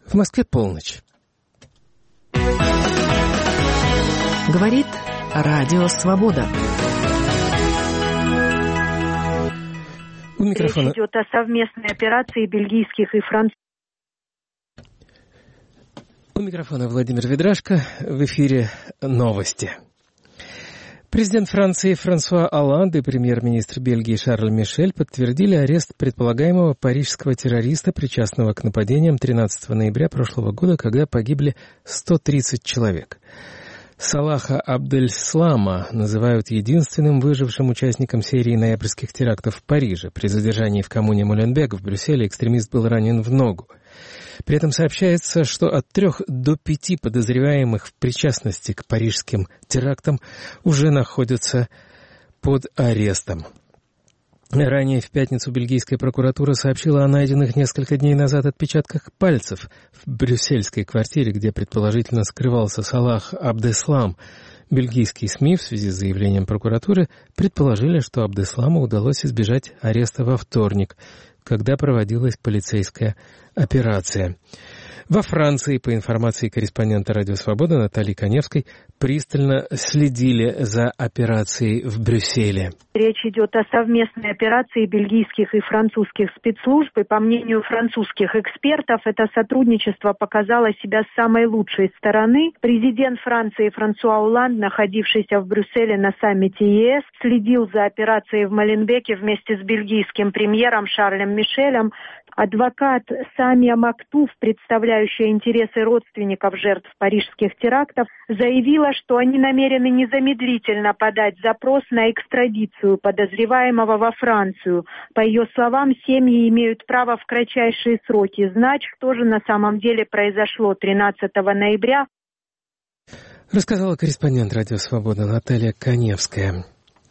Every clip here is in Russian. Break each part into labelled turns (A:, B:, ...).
A: В Москве полночь.
B: Говорит Радио Свобода.
A: У микрофона...
C: Речь идет о совместной операции бельгийских и французских.
A: У микрофона Владимир Ведрашко. В эфире новости. Президент Франции Франсуа Олланд и премьер-министр Бельгии Шарль Мишель подтвердили арест предполагаемого парижского террориста, причастного к нападениям 13 ноября прошлого года, когда погибли 130 человек. Салаха Абдель-Слама называют единственным выжившим участником серии ноябрьских терактов в Париже. При задержании в коммуне Моленбек в Брюсселе экстремист был ранен в ногу. При этом сообщается, что от 3 до 5 подозреваемых в причастности к парижским терактам уже находятся под арестом. Ранее в пятницу бельгийская прокуратура сообщила о найденных несколько дней назад отпечатках пальцев в брюссельской квартире, где предположительно скрывался Салах Абдеслам. Бельгийские СМИ в связи с заявлением прокуратуры предположили, что Абдесламу удалось избежать ареста во вторник, когда проводилась полицейская операция. Во Франции, по информации корреспондента «Радио Свобода» Натальи Коневской, пристально следили за операцией в Брюсселе.
C: Речь идет о совместной операции бельгийских и французских спецслужб. И по мнению французских экспертов, это сотрудничество показало себя с самой лучшей стороны. Президент Франции Франсуа Олланд, находившийся в Брюсселе на саммите ЕС, следил за операцией в Моленбеке вместе с бельгийским премьером Шарлем Мишелем. Адвокат Самия Мактуф, представляющая интересы родственников жертв парижских терактов, заявила, что они намерены незамедлительно подать запрос на экстрадицию подозреваемого во Францию. По ее словам, семьи имеют право в кратчайшие сроки знать, что же на самом деле произошло 13 ноября.
A: Рассказала корреспондент «Радио Свобода» Наталья Коневская.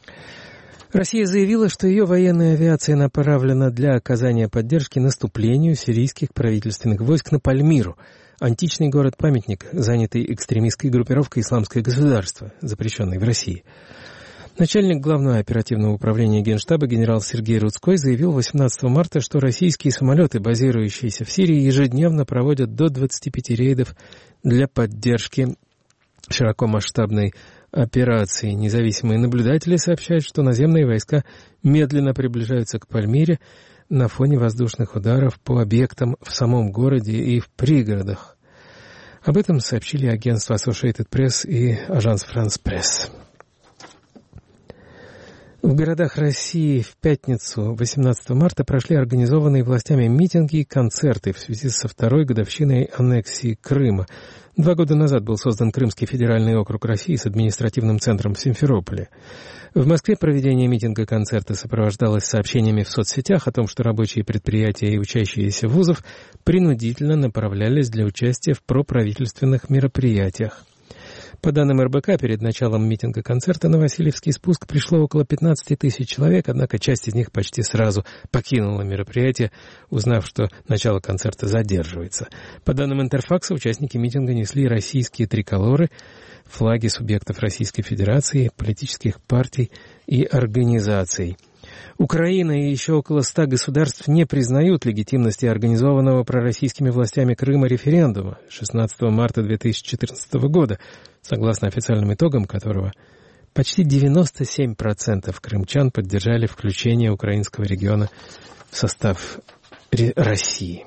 A: Россия заявила, что ее военная авиация направлена для оказания поддержки наступлению сирийских правительственных войск на Пальмиру, античный город-памятник, занятый экстремистской группировкой «Исламское государство», запрещенной в России. Начальник Главного оперативного управления Генштаба генерал Сергей Рудской заявил 18 марта, что российские самолеты, базирующиеся в Сирии, ежедневно проводят до 25 рейдов для поддержки широкомасштабной операции. Независимые наблюдатели сообщают, что наземные войска медленно приближаются к Пальмире на фоне воздушных ударов по объектам в самом городе и в пригородах. Об этом сообщили агентства Associated Press и Agence France Presse. В городах России в пятницу, 18 марта, прошли организованные властями митинги и концерты в связи со второй годовщиной аннексии Крыма. 2 года назад был создан Крымский федеральный округ России с административным центром в Симферополе. В Москве проведение митинга и концерта сопровождалось сообщениями в соцсетях о том, что рабочие предприятия и учащиеся вузов принудительно направлялись для участия в проправительственных мероприятиях. По данным РБК, перед началом митинга-концерта на Васильевский спуск пришло около 15 тысяч человек, однако часть из них почти сразу покинула мероприятие, узнав, что начало концерта задерживается. По данным Интерфакса, участники митинга несли российские триколоры, флаги субъектов Российской Федерации, политических партий и организаций. Украина и еще около 100 государств не признают легитимности организованного пророссийскими властями Крыма референдума 16 марта 2014 года, согласно официальным итогам которого почти 97% крымчан поддержали включение украинского региона в состав России.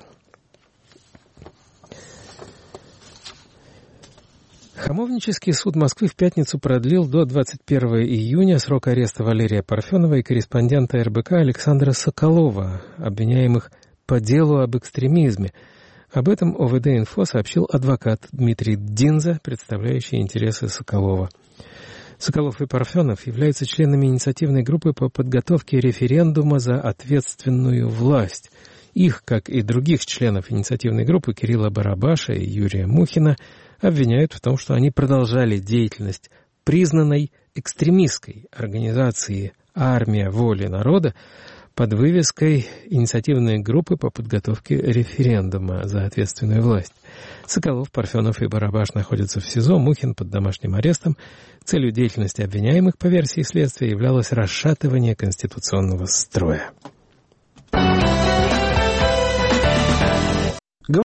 A: Хамовнический суд Москвы в пятницу продлил до 21 июня срок ареста Валерия Парфенова и корреспондента РБК Александра Соколова, обвиняемых по делу об экстремизме. Об этом ОВД-инфо сообщил адвокат Дмитрий Динза, представляющий интересы Соколова. Соколов и Парфенов являются членами инициативной группы по подготовке референдума за ответственную власть. Их, как и других членов инициативной группы Кирилла Барабаша и Юрия Мухина, обвиняют в том, что они продолжали деятельность признанной экстремистской организации «Армия воли народа» под вывеской инициативной группы по подготовке референдума за ответственную власть. Соколов, Парфенов и Барабаш находятся в СИЗО, Мухин под домашним арестом. Целью деятельности обвиняемых по версии следствия являлось расшатывание конституционного строя.